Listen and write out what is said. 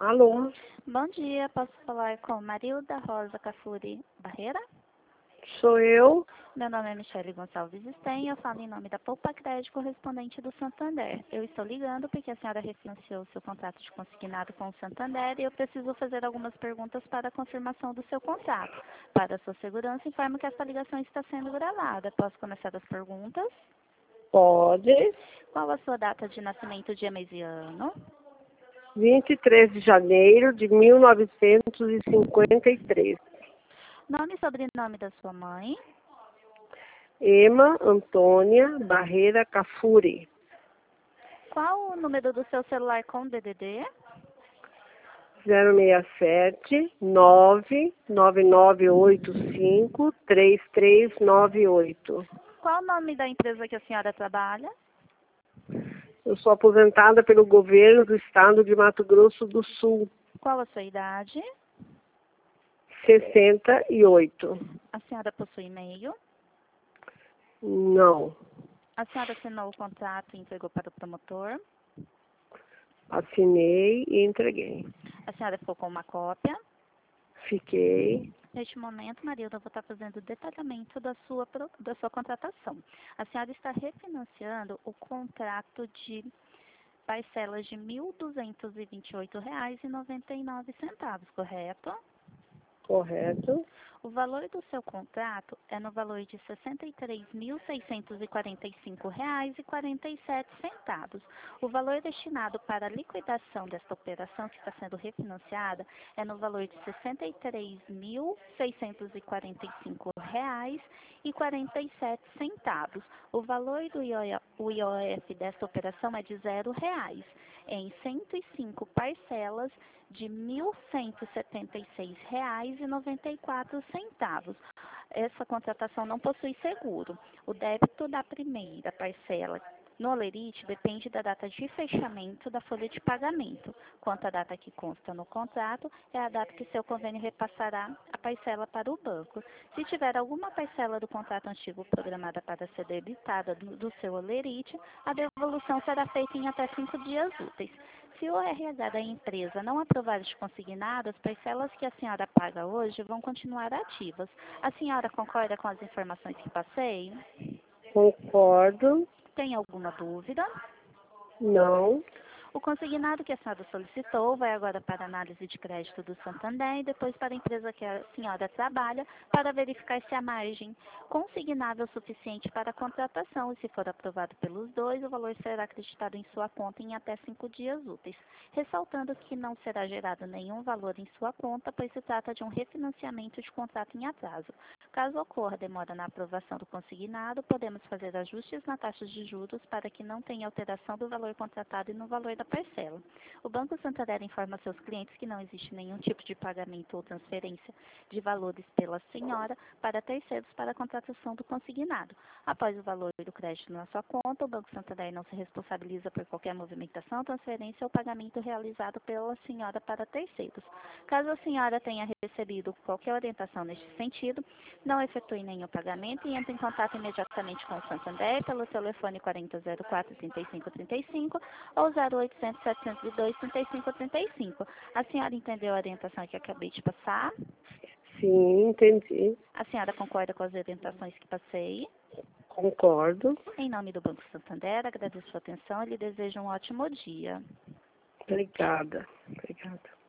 Alô, Bom dia, posso falar com Marilda Rosa Cafuri Barreira? sou eu. Meu nome é Michele Gonçalves Sten e eu falo em nome da Poupa Crédito correspondente do Santander. Eu estou ligando porque a senhora refinanciou seu contrato de consignado com o Santander e eu preciso fazer algumas perguntas para a confirmação do seu contrato. Para a sua segurança, informo que esta ligação está sendo gravada. Posso começar as perguntas? Pode. Qual a sua data de nascimento, dia, mês e ano? 23 de janeiro de 1953. Nome e sobrenome da sua mãe? Ema Antônia Barreira Cafuri. Qual o número do seu celular com DDD? 067 99985 3398. Qual o nome da empresa que a senhora trabalha? Eu sou aposentada pelo governo do estado de Mato Grosso do Sul. Qual a sua idade? 68. A senhora possui e-mail? Não. A senhora assinou o contrato e entregou para o promotor? Assinei e entreguei. A senhora ficou com uma cópia? Fiquei. Neste momento, Marilda, eu vou estar fazendo o detalhamento da sua contratação. A senhora está refinanciando o contrato de parcelas de R$ 1.228,99, correto? Correto. O valor do seu contrato é no valor de R$ 63.645,47. O valor destinado para a liquidação desta operação que está sendo refinanciada é no valor de R$ 63.645,47. O valor do IOF desta operação é de R$ 0, em 105 parcelas de R$ 1.176,94. Essa contratação não possui seguro. O débito da primeira parcela no Olerite depende da data de fechamento da folha de pagamento. Quanto à data que consta no contrato, é a data que seu convênio repassará a parcela para o banco. Se tiver alguma parcela do contrato antigo programada para ser debitada do seu Olerite, a devolução será feita em até 5 dias úteis. Se o RH da empresa não aprovar este consignado, as parcelas que a senhora paga hoje vão continuar ativas. A senhora concorda com as informações que passei? Concordo. Tem alguma dúvida? Não. O consignado que a senhora solicitou vai agora para a análise de crédito do Santander e depois para a empresa que a senhora trabalha para verificar se a margem consignável é suficiente para a contratação e se for aprovado pelos dois, o valor será acreditado em sua conta em até 5 dias úteis. Ressaltando que não será gerado nenhum valor em sua conta, pois se trata de um refinanciamento de contrato em atraso. Caso ocorra demora na aprovação do consignado, podemos fazer ajustes na taxa de juros para que não tenha alteração do valor contratado e no valor da parcela. O Banco Santander informa seus clientes que não existe nenhum tipo de pagamento ou transferência de valores pela senhora para terceiros para a contratação do consignado. Após o valor do crédito na sua conta, o Banco Santander não se responsabiliza por qualquer movimentação, transferência ou pagamento realizado pela senhora para terceiros. Caso a senhora tenha recebido qualquer orientação neste sentido, não efetue nenhum pagamento e entre em contato imediatamente com o Santander pelo telefone 4004-3535 ou 0800-702-3535. A senhora entendeu a orientação que acabei de passar? Sim, entendi. A senhora concorda com as orientações que passei? Concordo. Em nome do Banco Santander, agradeço a sua atenção e lhe desejo um ótimo dia. Obrigada. Obrigada.